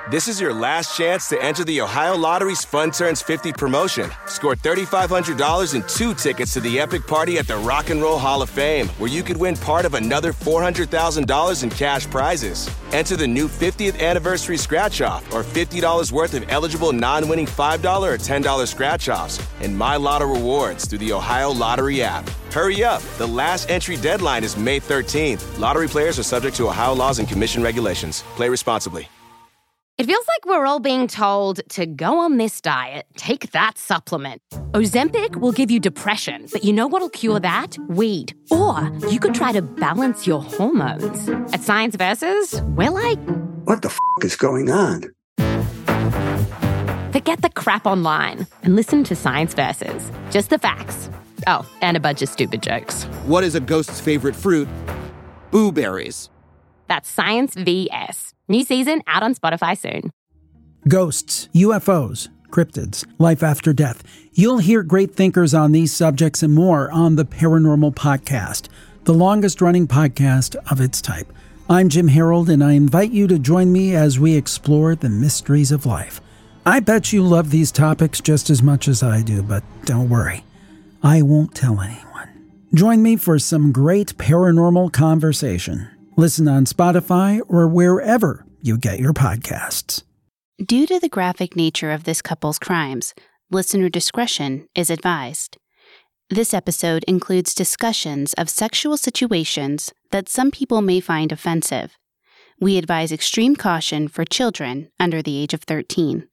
This is your last chance to enter the Ohio Lottery's Fun Turns 50 promotion. Score $3,500 and 2 tickets to the epic party at the Rock and Roll Hall of Fame, where you could win part of another $400,000 in cash prizes. Enter the new 50th anniversary scratch-off or $50 worth of eligible non-winning $5 or $10 scratch-offs and My Lotto rewards through the Ohio Lottery app. Hurry up. The last entry deadline is May 13th. Lottery players are subject to Ohio laws and commission regulations. Play responsibly. It feels like we're all being told to go on this diet, take that supplement. Ozempic will give you depression, but you know what'll cure that? Weed. Or you could try to balance your hormones. At Science Versus, we're like, what the is going on? Forget the crap online and listen to Science Versus. Just the facts. Oh, and a bunch of stupid jokes. What is a ghost's favorite fruit? Blueberries. That's Science VS. New season out on Spotify soon. Ghosts, UFOs, cryptids, life after death. You'll hear great thinkers on these subjects and more on the Paranormal Podcast, the longest-running podcast of its type. I'm Jim Harold, and I invite you to join me as we explore the mysteries of life. I bet you love these topics just as much as I do, but don't worry. I won't tell anyone. Join me for some great paranormal conversation. Listen on Spotify or wherever you get your podcasts. Due to the graphic nature of this couple's crimes, listener discretion is advised. This episode includes discussions of sexual situations that some people may find offensive. We advise extreme caution for children under the age of 13.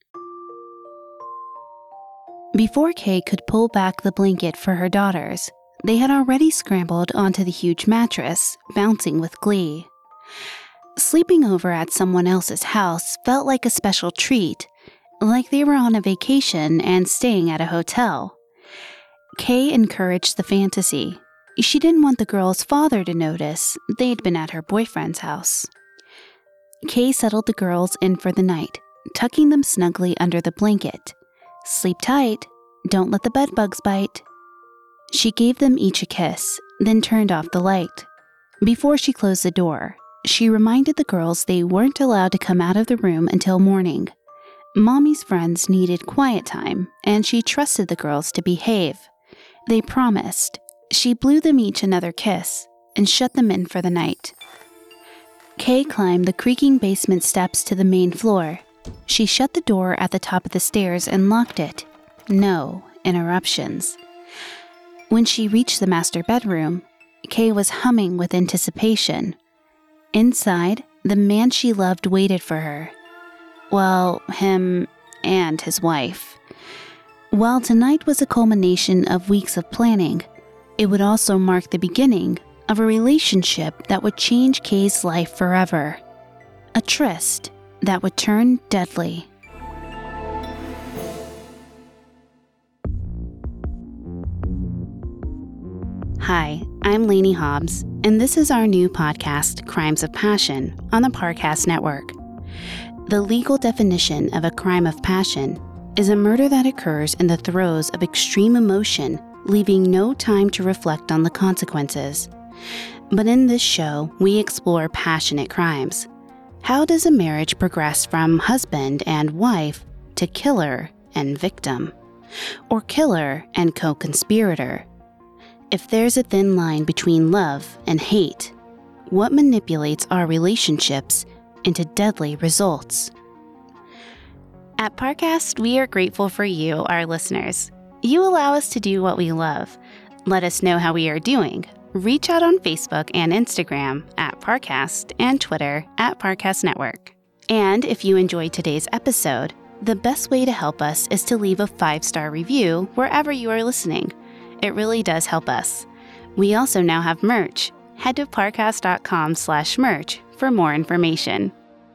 Before Kay could pull back the blanket for her daughters, they had already scrambled onto the huge mattress, bouncing with glee. Sleeping over at someone else's house felt like a special treat, like they were on a vacation and staying at a hotel. Kay encouraged the fantasy. She didn't want the girl's father to notice they'd been at her boyfriend's house. Kay settled the girls in for the night, tucking them snugly under the blanket. Sleep tight, don't let the bedbugs bite. She gave them each a kiss, then turned off the light. Before she closed the door, she reminded the girls they weren't allowed to come out of the room until morning. Mommy's friends needed quiet time, and she trusted the girls to behave. They promised. She blew them each another kiss and shut them in for the night. Kay climbed the creaking basement steps to the main floor. She shut the door at the top of the stairs and locked it. No interruptions. When she reached the master bedroom, Kay was humming with anticipation. Inside, the man she loved waited for her. Well, him and his wife. While tonight was a culmination of weeks of planning, it would also mark the beginning of a relationship that would change Kay's life forever. A tryst that would turn deadly. Hi, I'm Lainey Hobbs, and this is our new podcast, Crimes of Passion, on the Parcast Network. The legal definition of a crime of passion is a murder that occurs in the throes of extreme emotion, leaving no time to reflect on the consequences. But in this show, we explore passionate crimes. How does a marriage progress from husband and wife to killer and victim? Or killer and co-conspirator? If there's a thin line between love and hate, what manipulates our relationships into deadly results? At Parcast, we are grateful for you, our listeners. You allow us to do what we love. Let us know how we are doing. Reach out on Facebook and Instagram at Parcast and Twitter at Parcast Network. And if you enjoyed today's episode, the best way to help us is to leave a 5-star review wherever you are listening. It really does help us. We also now have merch. Head to parcast.com/merch for more information.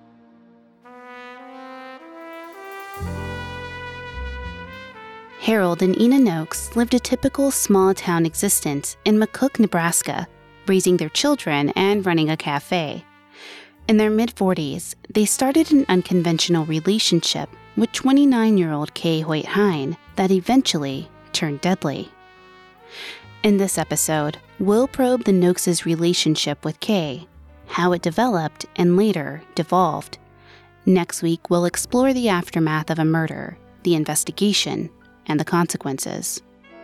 Harold and Ina Noakes lived a typical small-town existence in McCook, Nebraska, raising their children and running a cafe. In their mid-40s, they started an unconventional relationship with 29-year-old Kay Hoyt Hine that eventually turned deadly. In this episode, we'll probe the Noakes' relationship with Kay, how it developed and later devolved. Next week, we'll explore the aftermath of a murder, the investigation, and the consequences.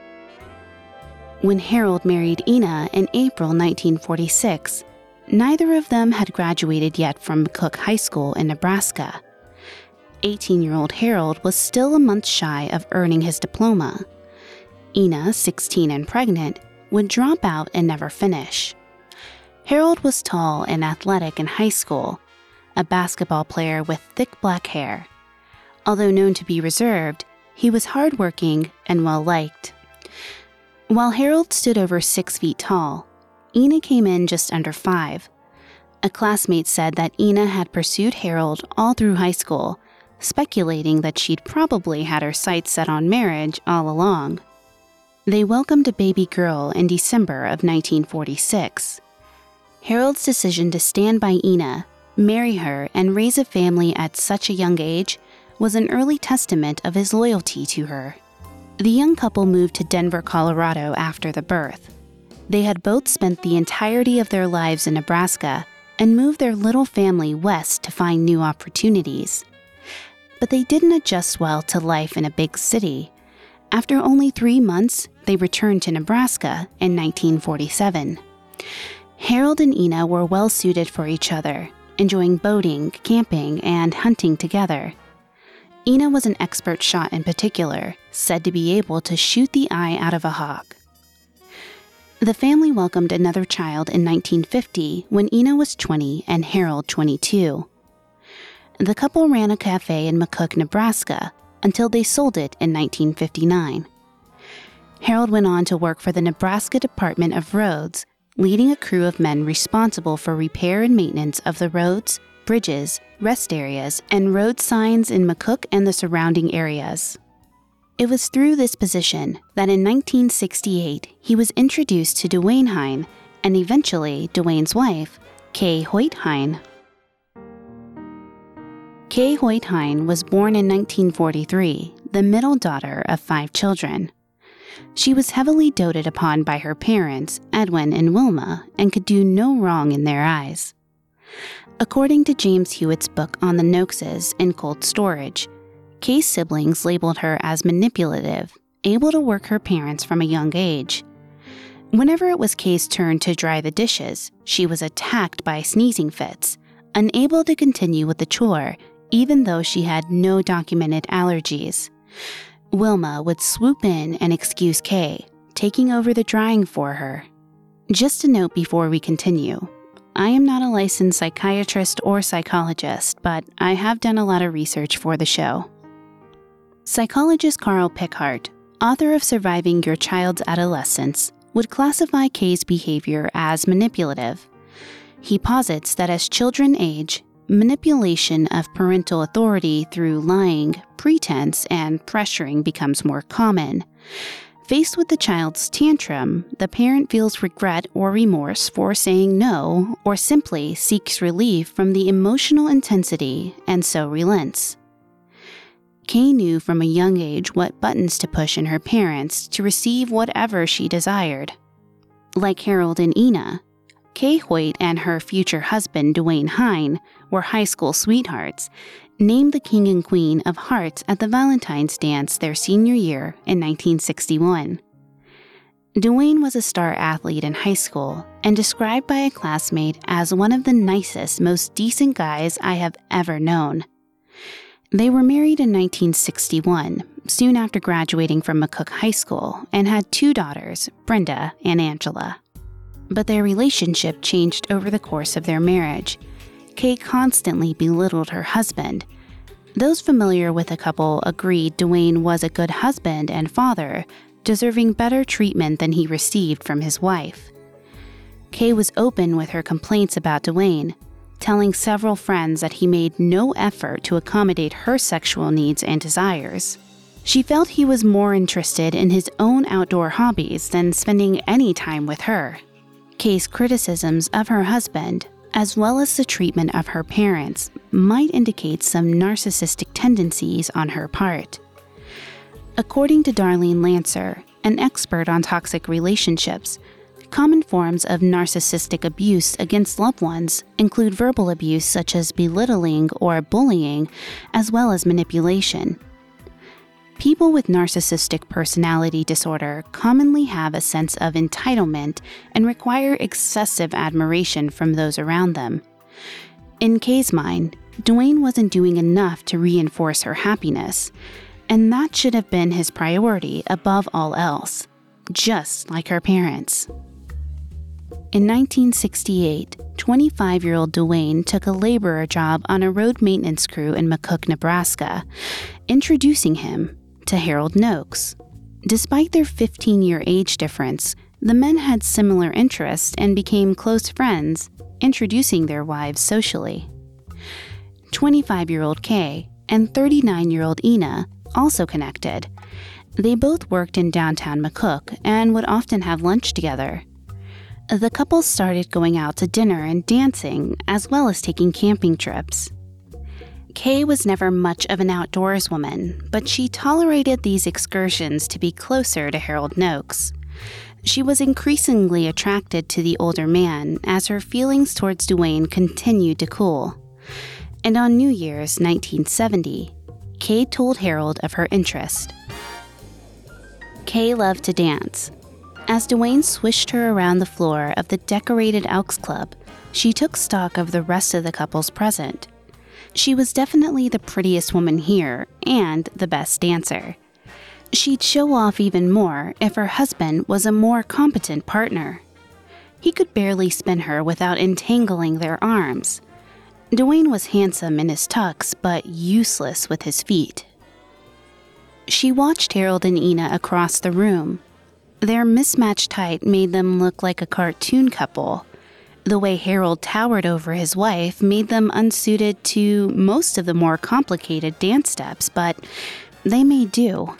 When Harold married Ina in April 1946, neither of them had graduated yet from McCook High School in Nebraska. 18-year-old Harold was still a month shy of earning his diploma. Ina, 16 and pregnant, would drop out and never finish. Harold was tall and athletic in high school, a basketball player with thick black hair. Although known to be reserved, he was hardworking and well-liked. While Harold stood over 6 feet tall, Ina came in just under 5. A classmate said that Ina had pursued Harold all through high school, speculating that she'd probably had her sights set on marriage all along. They welcomed a baby girl in December of 1946. Harold's decision to stand by Ina, marry her, and raise a family at such a young age was an early testament of his loyalty to her. The young couple moved to Denver, Colorado after the birth. They had both spent the entirety of their lives in Nebraska and moved their little family west to find new opportunities. But they didn't adjust well to life in a big city. After only 3 months, they returned to Nebraska in 1947. Harold and Ina were well suited for each other, enjoying boating, camping, and hunting together. Ina was an expert shot in particular, said to be able to shoot the eye out of a hawk. The family welcomed another child in 1950 when Ina was 20 and Harold 22. The couple ran a cafe in McCook, Nebraska, until they sold it in 1959. Harold went on to work for the Nebraska Department of Roads, leading a crew of men responsible for repair and maintenance of the roads, bridges, rest areas, and road signs in McCook and the surrounding areas. It was through this position that in 1968 he was introduced to Duane Hine and eventually Duane's wife, Kay Hoyt Hine. Kay Hoyt Hine was born in 1943, the middle daughter of 5 children. She was heavily doted upon by her parents, Edwin and Wilma, and could do no wrong in their eyes. According to James Hewitt's book on the Noakses in Cold Storage, Kay's siblings labeled her as manipulative, able to work her parents from a young age. Whenever it was Kay's turn to dry the dishes, she was attacked by sneezing fits, unable to continue with the chore, even though she had no documented allergies. Wilma would swoop in and excuse Kay, taking over the drying for her. Just a note before we continue. I am not a licensed psychiatrist or psychologist, but I have done a lot of research for the show. Psychologist Carl Pickhardt, author of Surviving Your Child's Adolescence, would classify Kay's behavior as manipulative. He posits that as children age, manipulation of parental authority through lying, pretense, and pressuring becomes more common. Faced with the child's tantrum, the parent feels regret or remorse for saying no, or simply seeks relief from the emotional intensity and so relents. Kay knew from a young age what buttons to push in her parents to receive whatever she desired. Like Harold and Ina, Kay Hoyt and her future husband, Duane Hine, were high school sweethearts, named the King and Queen of Hearts at the Valentine's dance their senior year in 1961. Duane was a star athlete in high school and described by a classmate as one of the nicest, most decent guys I have ever known. They were married in 1961, soon after graduating from McCook High School, and had 2 daughters, Brenda and Angela. But their relationship changed over the course of their marriage. Kay constantly belittled her husband. Those familiar with the couple agreed Duane was a good husband and father, deserving better treatment than he received from his wife. Kay was open with her complaints about Duane, telling several friends that he made no effort to accommodate her sexual needs and desires. She felt he was more interested in his own outdoor hobbies than spending any time with her. Kay's criticisms of her husband, as well as the treatment of her parents, might indicate some narcissistic tendencies on her part. According to Darlene Lancer, an expert on toxic relationships, Common forms of narcissistic abuse against loved ones include verbal abuse such as belittling or bullying, as well as manipulation. People with narcissistic personality disorder commonly have a sense of entitlement and require excessive admiration from those around them. In Kay's mind, Dwayne wasn't doing enough to reinforce her happiness, and that should have been his priority above all else, just like her parents. In 1968, 25-year-old Dwayne took a laborer job on a road maintenance crew in McCook, Nebraska, introducing him to Harold Noakes. Despite their 15-year age difference, the men had similar interests and became close friends, introducing their wives socially. 25-year-old Kay and 39-year-old Ina also connected. They both worked in downtown McCook and would often have lunch together. The couple started going out to dinner and dancing, as well as taking camping trips. Kay was never much of an outdoors woman, but she tolerated these excursions to be closer to Harold Noakes. She was increasingly attracted to the older man as her feelings towards Dwayne continued to cool. And on New Year's 1970, Kay told Harold of her interest. Kay loved to dance. As Dwayne swished her around the floor of the decorated Elks Club, she took stock of the rest of the couples present. She was definitely the prettiest woman here and the best dancer. She'd show off even more if her husband was a more competent partner. He could barely spin her without entangling their arms. Dwayne was handsome in his tux, but useless with his feet. She watched Harold and Ina across the room. Their mismatched height made them look like a cartoon couple. The way Harold towered over his wife made them unsuited to most of the more complicated dance steps, but they made do.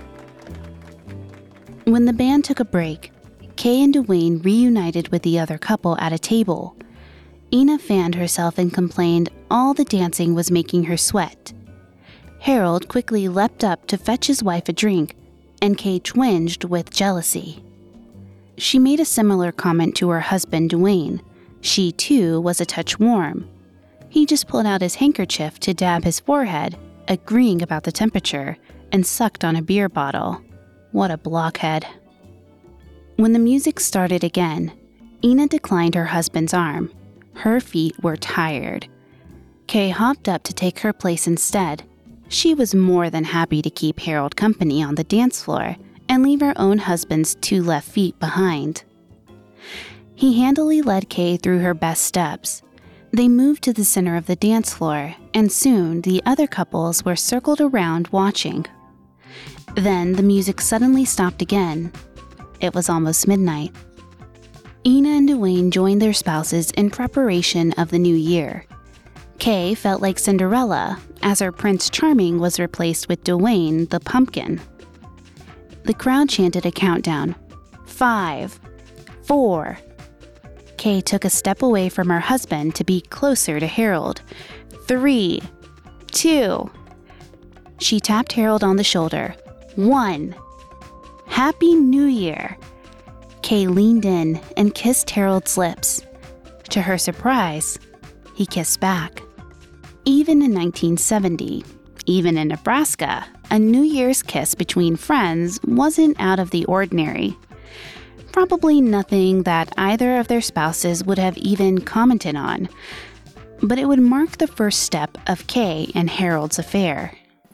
When the band took a break, Kay and Dwayne reunited with the other couple at a table. Ina fanned herself and complained all the dancing was making her sweat. Harold quickly leapt up to fetch his wife a drink, and Kay twinged with jealousy. She made a similar comment to her husband, Dwayne. She, too, was a touch warm. He just pulled out his handkerchief to dab his forehead, agreeing about the temperature, and sucked on a beer bottle. What a blockhead. When the music started again, Ina declined her husband's arm. Her feet were tired. Kay hopped up to take her place instead. She was more than happy to keep Harold company on the dance floor and leave her own husband's 2 left feet behind. He handily led Kay through her best steps. They moved to the center of the dance floor, and soon the other couples were circled around watching. Then the music suddenly stopped again. It was almost midnight. Ina and Dwayne joined their spouses in preparation of the new year. Kay felt like Cinderella, as her Prince Charming was replaced with Dwayne the Pumpkin. The crowd chanted a countdown. 5, 4. Kay took a step away from her husband to be closer to Harold. 3, 2. She tapped Harold on the shoulder. 1. Happy New Year. Kay leaned in and kissed Harold's lips. To her surprise, he kissed back. Even in 1970, even in Nebraska, a New Year's kiss between friends wasn't out of the ordinary. Probably nothing that either of their spouses would have even commented on, but it would mark the first step of Kay and Harold's affair.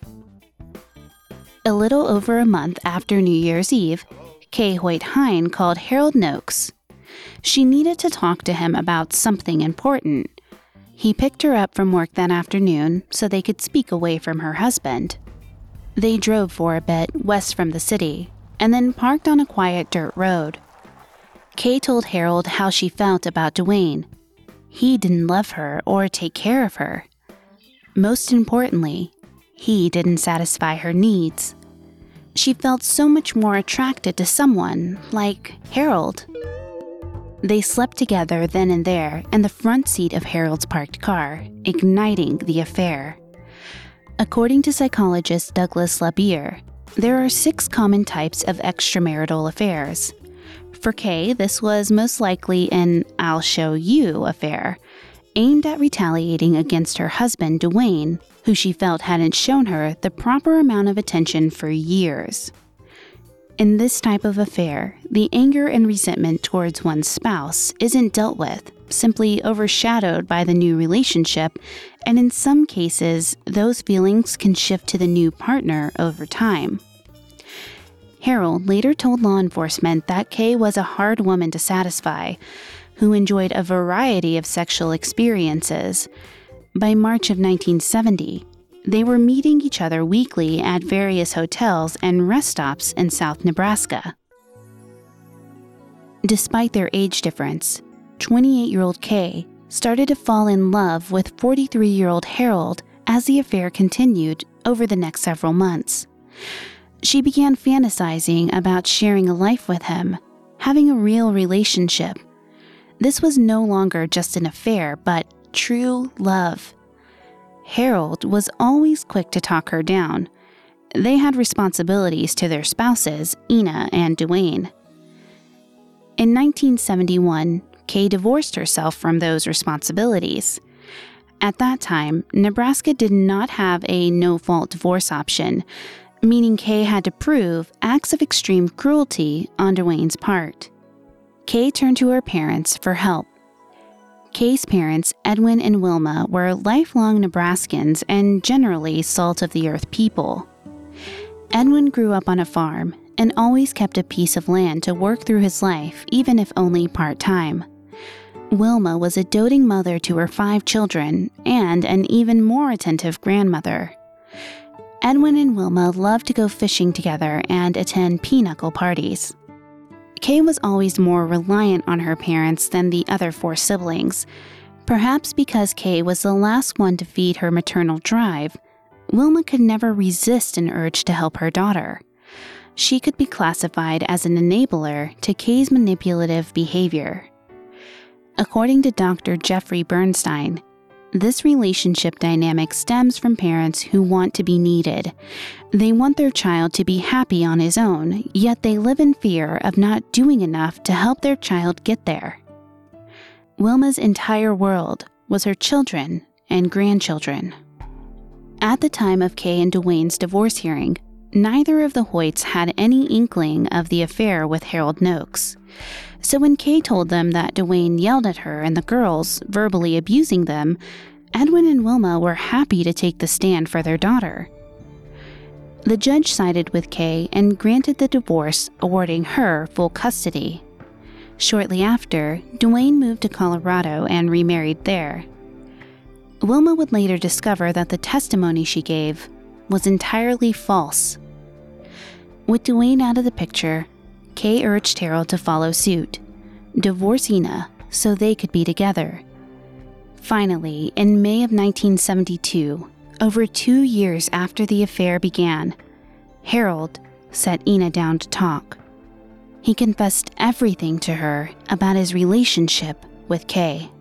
A little over a month after New Year's Eve, Kay Hoyt Hine called Harold Noakes. She needed to talk to him about something important. He picked her up from work that afternoon so they could speak away from her husband. They drove for a bit west from the city and then parked on a quiet dirt road. Kay told Harold how she felt about Dwayne. He didn't love her or take care of her. Most importantly, he didn't satisfy her needs. She felt so much more attracted to someone like Harold. They slept together then and there in the front seat of Harold's parked car, igniting the affair. According to psychologist Douglas LaBier, there are 6 common types of extramarital affairs. For Kay, this was most likely an "I'll show you" affair, aimed at retaliating against her husband, Dwayne, who she felt hadn't shown her the proper amount of attention for years. In this type of affair, the anger and resentment towards one's spouse isn't dealt with, simply overshadowed by the new relationship, and in some cases, those feelings can shift to the new partner over time. Harold later told law enforcement that Kay was a hard woman to satisfy, who enjoyed a variety of sexual experiences. By March of 1970, they were meeting each other weekly at various hotels and rest stops in South Nebraska. Despite their age difference, 28-year-old Kay started to fall in love with 43-year-old Harold as the affair continued over the next several months. She began fantasizing about sharing a life with him, having a real relationship. This was no longer just an affair, but true love. Harold was always quick to talk her down. They had responsibilities to their spouses, Ina and Dwayne. In 1971, Kay divorced herself from those responsibilities. At that time, Nebraska did not have a no-fault divorce option, meaning Kay had to prove acts of extreme cruelty on Dwayne's part. Kay turned to her parents for help. Kay's parents, Edwin and Wilma, were lifelong Nebraskans and generally salt-of-the-earth people. Edwin grew up on a farm and always kept a piece of land to work through his life, even if only part-time. Wilma was a doting mother to her 5 children and an even more attentive grandmother. Edwin and Wilma loved to go fishing together and attend pinochle parties. Kay was always more reliant on her parents than the other 4 siblings. Perhaps because Kay was the last one to feed her maternal drive, Wilma could never resist an urge to help her daughter. She could be classified as an enabler to Kay's manipulative behavior. According to Dr. Jeffrey Bernstein, this relationship dynamic stems from parents who want to be needed. They want their child to be happy on his own, yet they live in fear of not doing enough to help their child get there. Wilma's entire world was her children and grandchildren. At the time of Kay and Dwayne's divorce hearing, neither of the Hoyts had any inkling of the affair with Harold Noakes. So when Kay told them that Dwayne yelled at her and the girls, verbally abusing them, Edwin and Wilma were happy to take the stand for their daughter. The judge sided with Kay and granted the divorce, awarding her full custody. Shortly after, Dwayne moved to Colorado and remarried there. Wilma would later discover that the testimony she gave was entirely false. With Dwayne out of the picture, Kay urged Harold to follow suit, divorce Ina so they could be together. Finally, in May of 1972, over 2 years after the affair began, Harold sat Ina down to talk. He confessed everything to her about his relationship with Kay.